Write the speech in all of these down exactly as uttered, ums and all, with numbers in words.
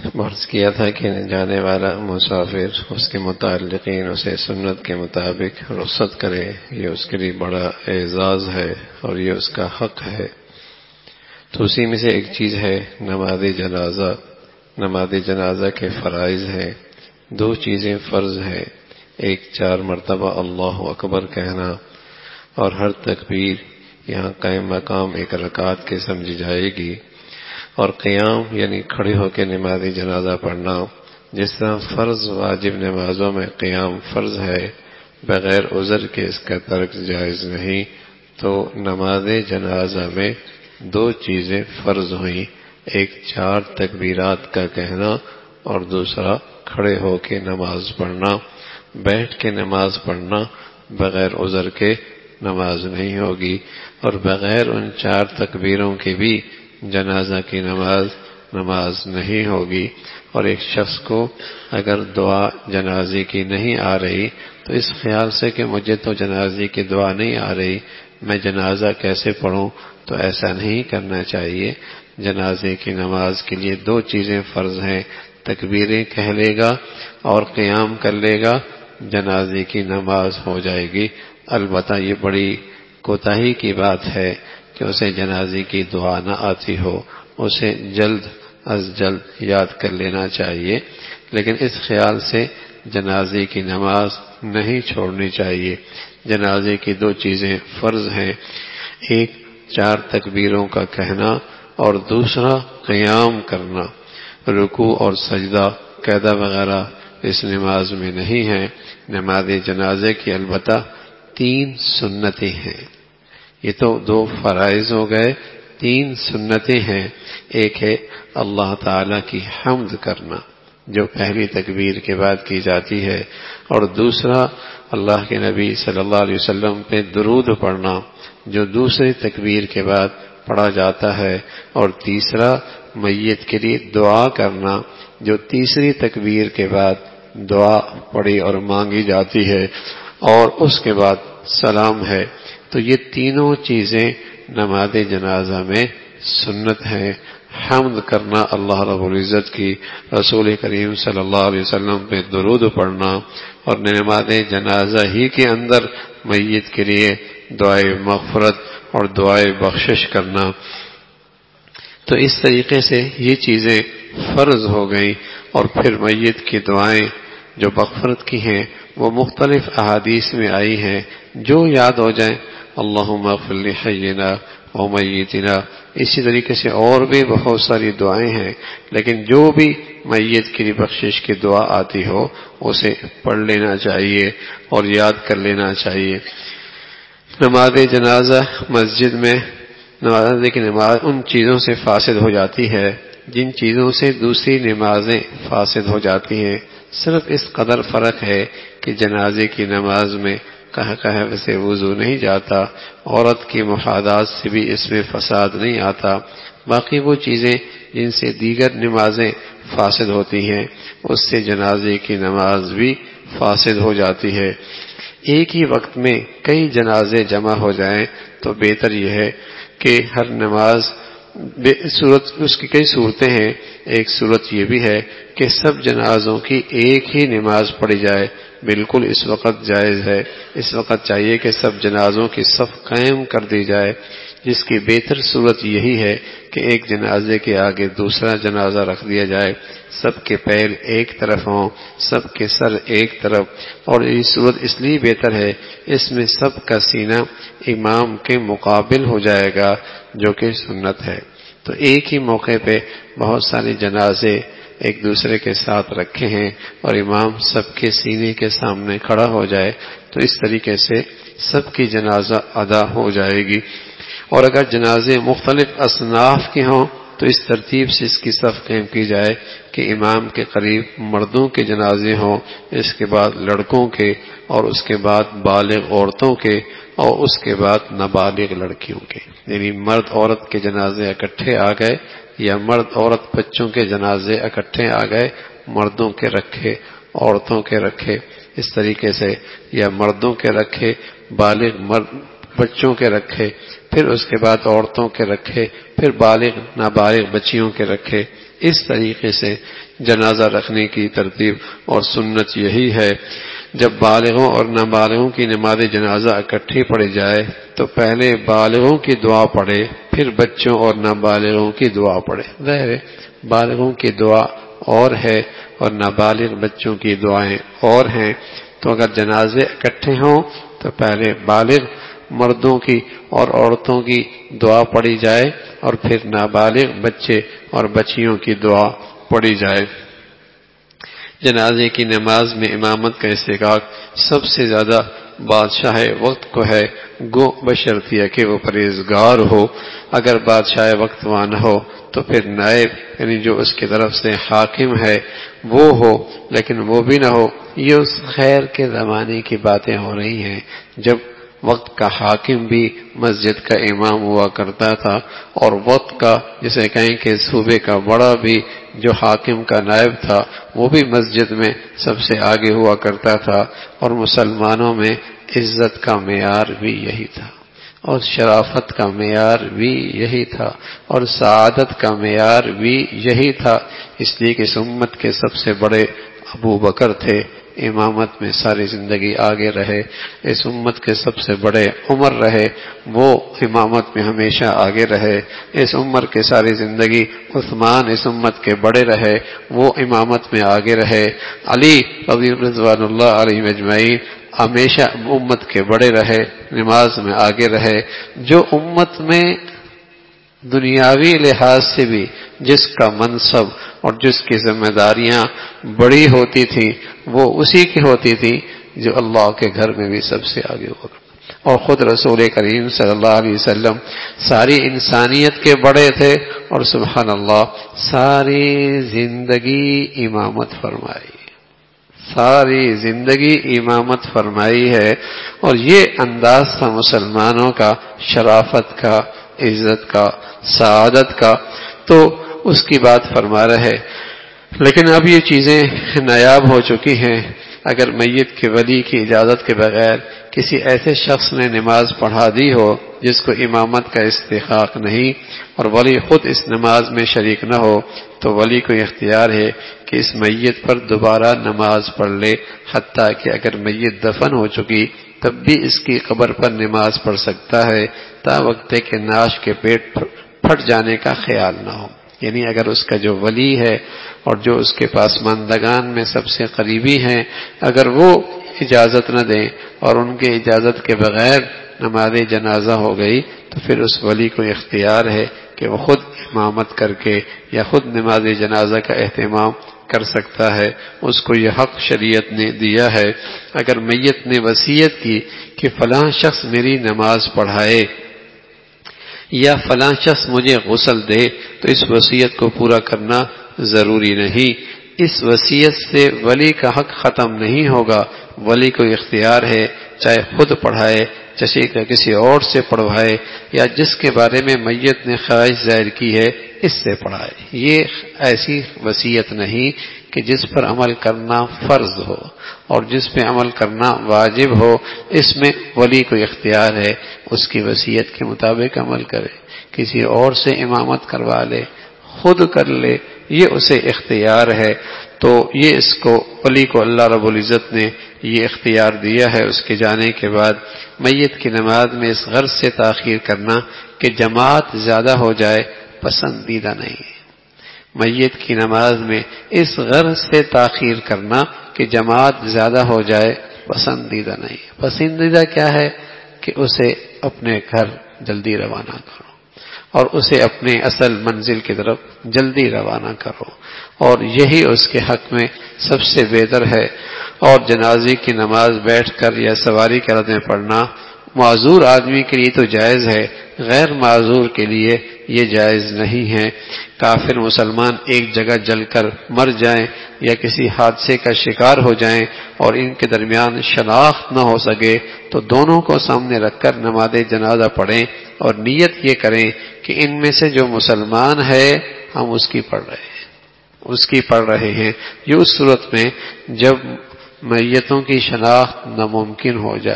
عرض کیا تھا کہ جانے والا مسافر اس کے متعلقین اسے سنت کے مطابق رخصت کرے، یہ اس کے لیے بڑا اعزاز ہے اور یہ اس کا حق ہے۔ تو اسی میں سے ایک چیز ہے نماز جنازہ۔ نماز جنازہ کے فرائض ہیں، دو چیزیں فرض ہیں، ایک چار مرتبہ اللہ اکبر کہنا اور ہر تکبیر یہاں قائم مقام ایک رکعت کے سمجھی جائے گی، اور قیام یعنی کھڑے ہو کے نماز جنازہ پڑھنا۔ جس طرح فرض واجب نمازوں میں قیام فرض ہے، بغیر عذر کے اس کا ترک جائز نہیں، تو نماز جنازہ میں دو چیزیں فرض ہوئیں، ایک چار تکبیرات کا کہنا اور دوسرا کھڑے ہو کے نماز پڑھنا۔ بیٹھ کے نماز پڑھنا بغیر عذر کے نماز نہیں ہوگی، اور بغیر ان چار تکبیروں کے بھی جنازہ کی نماز نماز نہیں ہوگی۔ اور ایک شخص کو اگر دعا جنازے کی نہیں آ رہی تو اس خیال سے کہ مجھے تو جنازے کی دعا نہیں آ رہی، میں جنازہ کیسے پڑھوں، تو ایسا نہیں کرنا چاہیے۔ جنازے کی نماز کے لیے دو چیزیں فرض ہیں، تکبیریں کہہ لے گا اور قیام کر لے گا، جنازے کی نماز ہو جائے گی۔ البتہ یہ بڑی کوتاہی کی بات ہے کہ اسے جنازے کی دعا نہ آتی ہو، اسے جلد از جلد یاد کر لینا چاہیے، لیکن اس خیال سے جنازے کی نماز نہیں چھوڑنی چاہیے۔ جنازے کی دو چیزیں فرض ہیں، ایک چار تکبیروں کا کہنا اور دوسرا قیام کرنا۔ رکوع اور سجدہ قیدہ وغیرہ اس نماز میں نہیں ہے۔ نماز جنازے کی البتہ تین سنتیں ہیں، یہ تو دو فرائض ہو گئے، تین سنتیں ہیں۔ ایک ہے اللہ تعالی کی حمد کرنا جو پہلی تکبیر کے بعد کی جاتی ہے، اور دوسرا اللہ کے نبی صلی اللہ علیہ وسلم پہ درود پڑھنا جو دوسری تکبیر کے بعد پڑھا جاتا ہے، اور تیسرا میت کے لیے دعا کرنا جو تیسری تکبیر کے بعد دعا پڑھی اور مانگی جاتی ہے، اور اس کے بعد سلام ہے۔ تو یہ تینوں چیزیں نماز جنازہ میں سنت ہے۔ حمد کرنا اللہ رب العزت کی، رسول کریم صلی اللہ علیہ وسلم پہ درود پڑھنا، اور نماز جنازہ ہی کے اندر میت کے لیے دعائے مغفرت اور دعائے بخشش کرنا۔ تو اس طریقے سے یہ چیزیں فرض ہو گئیں، اور پھر میت کی دعائیں جو مغفرت کی ہیں وہ مختلف احادیث میں آئی ہیں، جو یاد ہو جائیں اللہم اغفر لحینا و میتنا۔ اسی طریقے سے اور بھی بہت ساری دعائیں ہیں، لیکن جو بھی میت کی بخشش کی دعا آتی ہو اسے پڑھ لینا چاہیے اور یاد کر لینا چاہیے۔ نماز جنازہ مسجد میں نماز کی نماز ان چیزوں سے فاسد ہو جاتی ہے جن چیزوں سے دوسری نمازیں فاسد ہو جاتی ہیں۔ صرف اس قدر فرق ہے کہ جنازے کی نماز میں کہہ کہہ سے وضو نہیں جاتا، عورت کی محاذات سے بھی اس میں فساد نہیں آتا، باقی وہ چیزیں جن سے دیگر نمازیں فاسد ہوتی ہیں اس سے جنازے کی نماز بھی فاسد ہو جاتی ہے۔ ایک ہی وقت میں کئی جنازے جمع ہو جائیں تو بہتر یہ ہے کہ ہر نماز صورت اس کی کئی صورتیں ہیں۔ ایک صورت یہ بھی ہے کہ سب جنازوں کی ایک ہی نماز پڑھی جائے، بالکل اس وقت جائز ہے۔ اس وقت چاہیے کہ سب جنازوں کی صف قائم کر دی جائے، جس کی بہتر صورت یہی ہے کہ ایک جنازے کے آگے دوسرا جنازہ رکھ دیا جائے، سب کے پیر ایک طرف ہوں، سب کے سر ایک طرف، اور یہ صورت اس لیے بہتر ہے اس میں سب کا سینہ امام کے مقابل ہو جائے گا جو کہ سنت ہے۔ تو ایک ہی موقع پہ بہت سارے جنازے ایک دوسرے کے ساتھ رکھے ہیں اور امام سب کے سینے کے سامنے کھڑا ہو جائے تو اس طریقے سے سب کی جنازہ ادا ہو جائے گی۔ اور اگر جنازے مختلف اصناف کے ہوں تو اس ترتیب سے اس کی صف قائم کی جائے کہ امام کے قریب مردوں کے جنازے ہوں، اس کے بعد لڑکوں کے، اور اس کے بعد بالغ عورتوں کے، اور اس کے بعد نابالغ لڑکیوں کے، یعنی مرد عورت کے جنازے اکٹھے آ گئے یا مرد عورت بچوں کے جنازے اکٹھے آ گئے، مردوں کے رکھے عورتوں کے رکھے اس طریقے سے، یا مردوں کے رکھے بالغ مرد بچوں کے رکھے، پھر اس کے بعد عورتوں کے رکھے، پھر بالغ نابالغ بچیوں کے رکھے، اس طریقے سے جنازہ رکھنے کی ترتیب اور سنت یہی ہے، جب بالغوں اور نابالغوں کی نماز جنازہ اکٹھی پڑھی جائے تو پہلے بالغوں کی دعا پڑھے، پھر بچوں اور نابالغوں کی دعا پڑھے۔ ظاہر ہے بالغوں کی دعا اور ہے اور نابالغ بچوں کی دعائیں اور ہیں، تو اگر جنازے اکٹھے ہوں تو پہلے بالغ مردوں کی اور عورتوں کی دعا پڑھی جائے اور پھر نابالغ بچے اور بچیوں کی دعا پڑھی جائے۔ جنازے کی نماز میں امامت کا استحقاق سب سے زیادہ بادشاہ وقت کو ہے، گو بشرطیہ کہ وہ پرہیزگار ہو۔ اگر بادشاہ وقت وہاں نہ ہو تو پھر نائب یعنی جو اس کی طرف سے حاکم ہے وہ ہو، لیکن وہ بھی نہ ہو۔ یہ اس خیر کے زمانے کی باتیں ہو رہی ہیں جب وقت کا حاکم بھی مسجد کا امام ہوا کرتا تھا، اور وقت کا جسے کہیں کہ صوبے کا بڑا بھی جو حاکم کا نائب تھا وہ بھی مسجد میں سب سے آگے ہوا کرتا تھا، اور مسلمانوں میں عزت کا معیار بھی یہی تھا اور شرافت کا معیار بھی یہی تھا اور سعادت کا معیار بھی یہی تھا، اس لیے کہ اس امت کے سب سے بڑے ابو بکر تھے، امامت میں ساری زندگی آگے رہے۔ اس امت کے سب سے بڑے عمر رہے، وہ امامت میں ہمیشہ آگے رہے۔ اس عمر کے ساری زندگی عثمان اس امت کے بڑے رہے، وہ امامت میں آگے رہے۔ علی رضی رضوان اللہ علیہ اجمعین ہمیشہ امت کے بڑے رہے، نماز میں آگے رہے۔ جو امت میں دنیاوی لحاظ سے بھی جس کا منصب اور جس کی ذمہ داریاں بڑی ہوتی تھیں وہ اسی کی ہوتی تھی جو اللہ کے گھر میں بھی سب سے آگے ہوگا، اور خود رسول کریم صلی اللہ علیہ وسلم ساری انسانیت کے بڑے تھے، اور سبحان اللہ ساری زندگی امامت فرمائی، ساری زندگی امامت فرمائی ہے، اور یہ انداز تھا مسلمانوں کا، شرافت کا، عزت کا، سعادت کا، تو اس کی بات فرما رہے۔ لیکن اب یہ چیزیں نایاب ہو چکی ہیں۔ اگر میت کے ولی کی اجازت کے بغیر کسی ایسے شخص نے نماز پڑھا دی ہو جس کو امامت کا استحقاق نہیں، اور ولی خود اس نماز میں شریک نہ ہو، تو ولی کو اختیار ہے کہ اس میت پر دوبارہ نماز پڑھ لے، حتیٰ کہ اگر میت دفن ہو چکی تب بھی اس کی قبر پر نماز پڑھ سکتا ہے، تا وقت کہ ناش کے پیٹ پھٹ جانے کا خیال نہ ہو۔ یعنی اگر اس کا جو ولی ہے اور جو اس کے پاسماندگان میں سب سے قریبی ہیں، اگر وہ اجازت نہ دیں اور ان کے اجازت کے بغیر نماز جنازہ ہو گئی تو پھر اس ولی کو اختیار ہے کہ وہ خود امامت کر کے یا خود نماز جنازہ کا اہتمام کر سکتا ہے، اس کو یہ حق شریعت نے دیا ہے۔ اگر میت نے وصیت کی کہ فلاں شخص میری نماز پڑھائے یا فلاں شخص مجھے غسل دے، تو اس وصیت کو پورا کرنا ضروری نہیں۔ اس وصیت سے ولی کا حق ختم نہیں ہوگا، ولی کو اختیار ہے چاہے خود پڑھائے، چاہے کسی اور سے پڑھوائے، یا جس کے بارے میں میت نے خواہش ظاہر کی ہے اس سے پڑھائے۔ یہ ایسی وصیت نہیں کہ جس پر عمل کرنا فرض ہو اور جس پہ عمل کرنا واجب ہو، اس میں ولی کو اختیار ہے اس کی وصیت کے مطابق عمل کرے، کسی اور سے امامت کروا لے، خود کر لے، یہ اسے اختیار ہے۔ تو یہ اس کو ولی کو اللہ رب العزت نے یہ اختیار دیا ہے۔ اس کے جانے کے بعد میت کی نماز میں اس غرض سے تاخیر کرنا کہ جماعت زیادہ ہو جائے پسندیدہ نہیں ہے۔ میت کی نماز میں اس غرض سے تاخیر کرنا کہ جماعت زیادہ ہو جائے پسندیدہ نہیں ہے۔ پسندیدہ کیا ہے کہ اسے اپنے گھر جلدی روانہ کرو اور اسے اپنے اصل منزل کی طرف جلدی روانہ کرو، اور یہی اس کے حق میں سب سے بہتر ہے۔ اور جنازے کی نماز بیٹھ کر یا سواری کے حالت میں پڑھنا معذور آدمی کے لیے تو جائز ہے، غیر معذور کے لیے یہ جائز نہیں ہے۔ کافر مسلمان ایک جگہ جل کر مر جائیں یا کسی حادثے کا شکار ہو جائیں اور ان کے درمیان شناخت نہ ہو سکے تو دونوں کو سامنے رکھ کر نماز جنازہ پڑھیں اور نیت یہ کریں کہ ان میں سے جو مسلمان ہے ہم اس کی پڑھ رہے ہیں اس کی پڑھ رہے ہیں یہ اس صورت میں جب میتوں کی شناخت ناممکن ہو جائے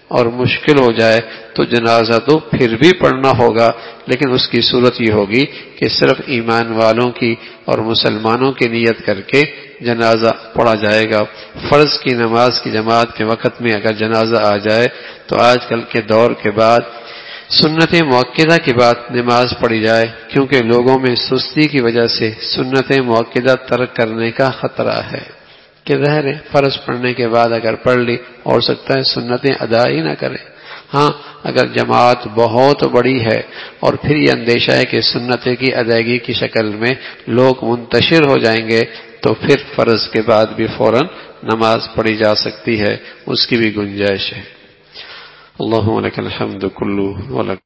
اور مشکل ہو جائے تو جنازہ تو پھر بھی پڑھنا ہوگا، لیکن اس کی صورت یہ ہوگی کہ صرف ایمان والوں کی اور مسلمانوں کی نیت کر کے جنازہ پڑھا جائے گا۔ فرض کی نماز کی جماعت کے وقت میں اگر جنازہ آ جائے تو آج کل کے دور کے بعد سنت مؤکدہ کے بعد نماز پڑھی جائے، کیونکہ لوگوں میں سستی کی وجہ سے سنت مؤکدہ ترک کرنے کا خطرہ ہے کہ ظاہر ہے فرض پڑھنے کے بعد اگر پڑھ لی اور سکتا ہے سنتیں ادا ہی نہ کرے۔ ہاں اگر جماعت بہت بڑی ہے اور پھر یہ اندیشہ ہے کہ سنتیں کی ادائیگی کی شکل میں لوگ منتشر ہو جائیں گے تو پھر فرض کے بعد بھی فوراً نماز پڑھی جا سکتی ہے، اس کی بھی گنجائش ہے۔ اللہم لک الحمد کلہ ولک